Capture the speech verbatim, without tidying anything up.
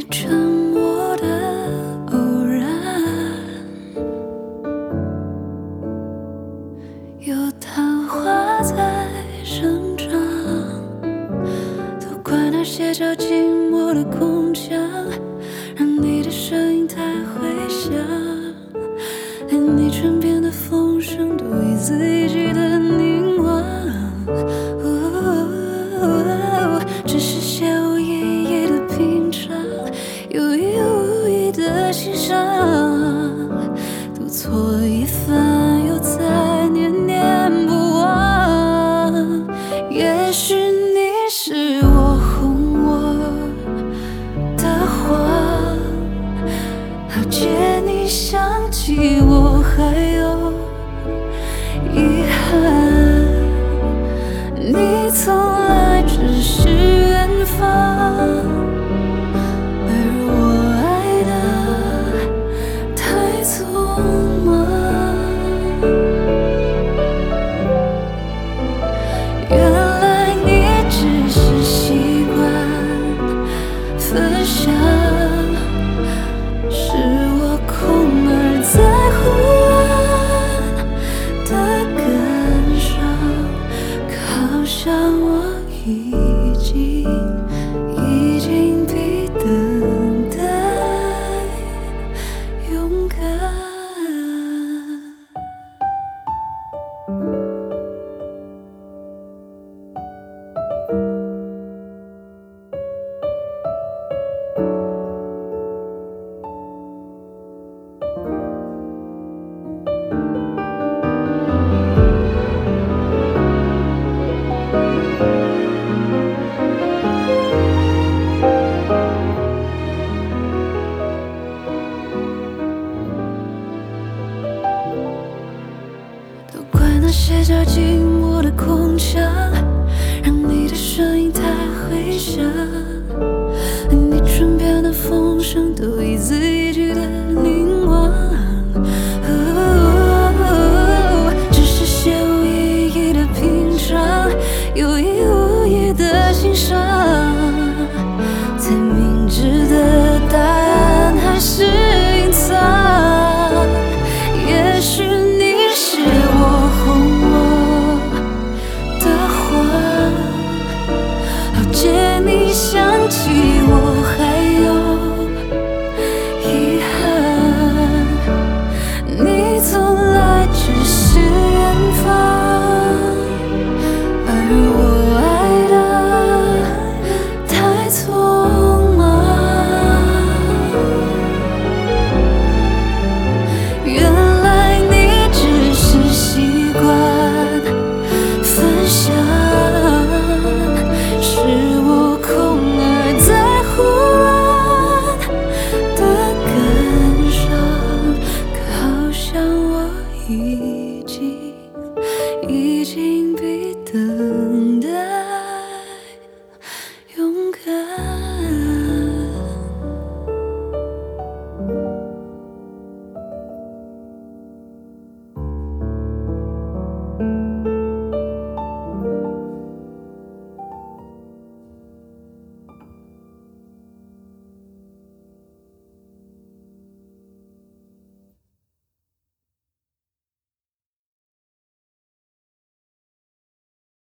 沉默的偶然，有昙花在生长，都怪那些叫寂寞的空墙，让你的声音太回响，连你唇边的风声都一字一句的凝望。哦，只是些无意义的平常，有意无意的欣赏，读错一番又再念念不忘。也许你是我哄我的谎，了解你想起我还有遗憾，你从来只是远方，而我爱的太匆忙。原来你只是习惯分享，是我空而在乎的感伤，好像我已经已经比等待勇敢。都怪那些叫寂寞的空墙，让你的声音太回响，连你唇边的风声都一字一句的凝望。哦，只是些无意义的平常，有意无意的欣赏，最明智的答案还是隐藏。也许你是我哄我的谎，了解你想起我